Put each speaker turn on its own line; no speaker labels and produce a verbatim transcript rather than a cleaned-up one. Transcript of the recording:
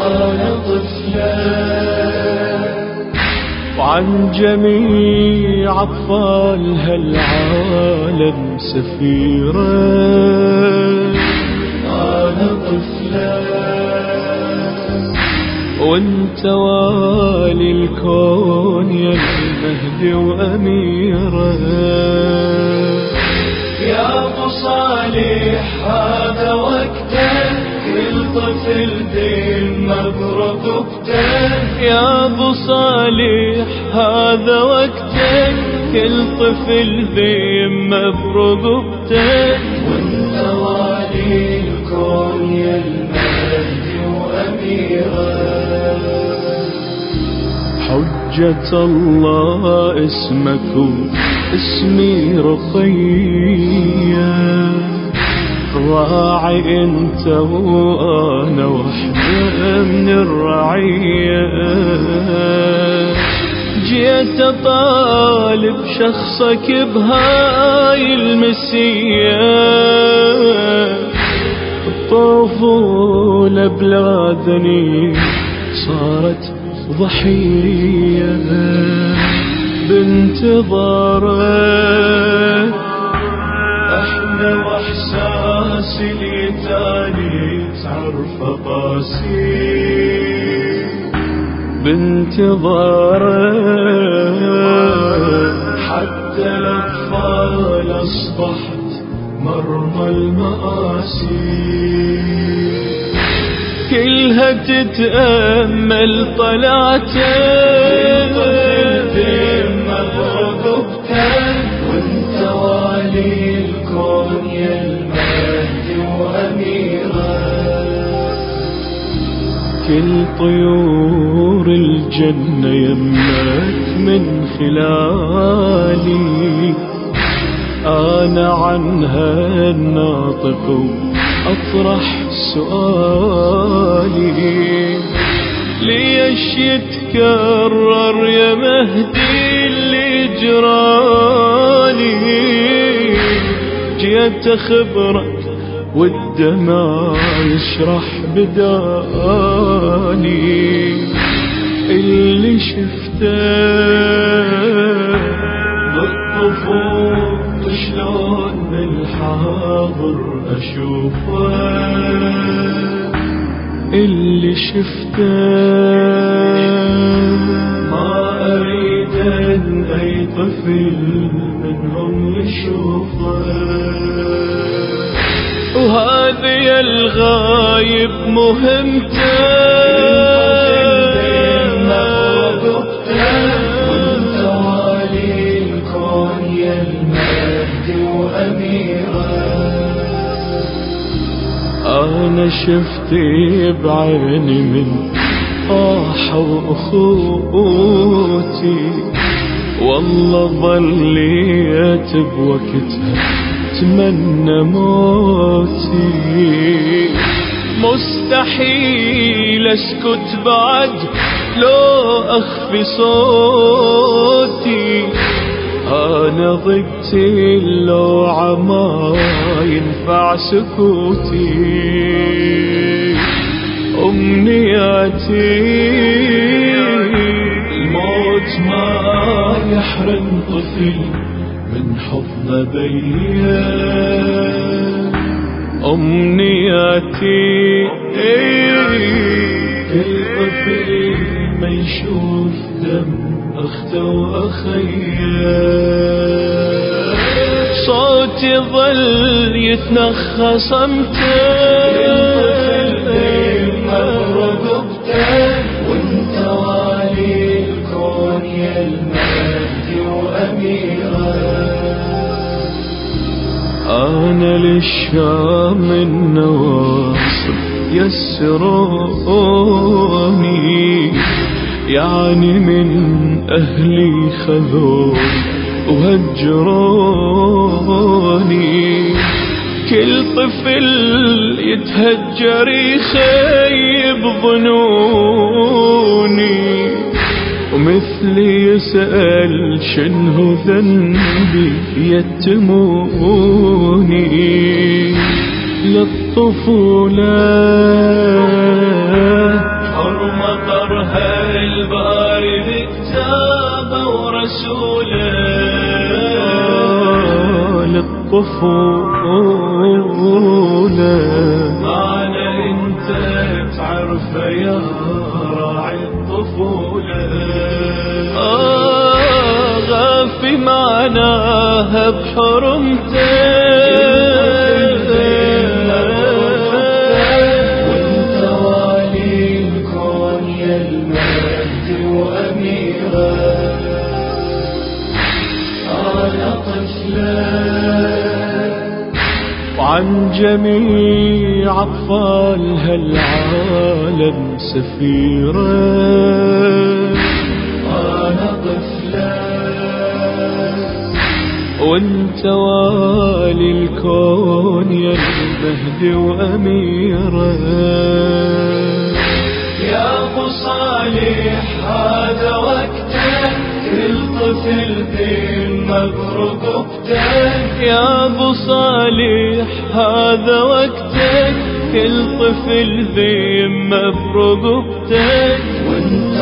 أنا طفلا
وعن جميع أطفال هالعالم سفيرة.
أنا طفلا
وانت والي الكون يا المهدي وأميرة.
يا أبو صالح هذا وقته، كل طفل ديما برقبته.
يا أبو صالح هذا وقتك، كل طفل ذيمة برقبتك.
وانت والي الكون يا المهدي وأميرة.
حجة الله اسمك واسمي رقية، راعي انت وانا وحدة من الرعية. جيت اطالب شخصك بهاي المسية، الطفولة بلا ذنب صارت ضحية بانتظارك.
احنا واحساس اليتاني تعرف قاسي
بانتظارك.
حتى الأطفال أصبحت مرمى المآسي.
كلها تتأمل طلعتك
وانت والي الكون يا المهدي وأميرة.
كل طيور الجنة يمك من خلالي، أنا عنها الناطق أطرح سؤالي. ليش يتكرر يا مهدي اللي جرالي؟ جيت أخبرك والدمع يشرح بدالي. اللي شفته
بالطفول شلون بالحاضر أشوفه.
اللي شفته
ما أريد أن أي طفل منهم يشوفه.
وهذه الغايب مهمته،
وانت والي الكون يا المهدي وأميرة.
أنا شفتي بعيني من طاحوا وأخوتي، والله ظليت بوقتها اتمنى موتي. مستحيل اسكت بعد لو اخفي صوتي. انا ضدتي اللوعة ما ينفع سكوتي. امنياتي
الموت ما يحرم طفل من حضن بيا.
أمنياتي
كل طفل ما يشوف دم أخته وأخيه.
صوتي ظل يتنخى صمته.
وانت والي الكون يا المهدي وأميرة.
أنا للشام النواصب يسروني، يعني من أهلي خذوا وهجروني. كل طفل يتهجر يخيب ظنوني، ومثلي يسأل شنه ذنبي يتموني. للطفولة الطفولة.
معنى انت تعرفه يا راعي الطفولة.
آه غافي معناها بحرمته،
وانت والي الكون يا المجد وأميره. أنا طفلة
وعن جميع أطفال هالعالم سفيرة.
أنا طفلة
وانت والي الكون يا المهد وأميرة.
يا أبو صالح هذا وقته، كل طفل برقبته.
يا أبو صالح هذا وقتك، كل طفل ذي برقبتك.
وانت